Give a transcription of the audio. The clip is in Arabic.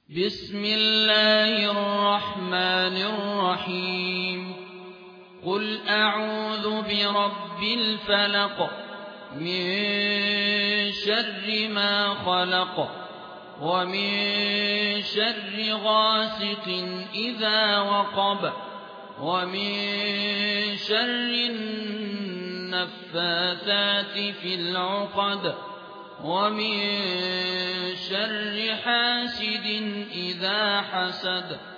بسم الله الرحمن الرحيم قل أعوذ برب الفلق من شر ما خلق ومن شر غاسق إذا وقب ومن شر النفاثات في العقد ومن شر حاسد إذا حسد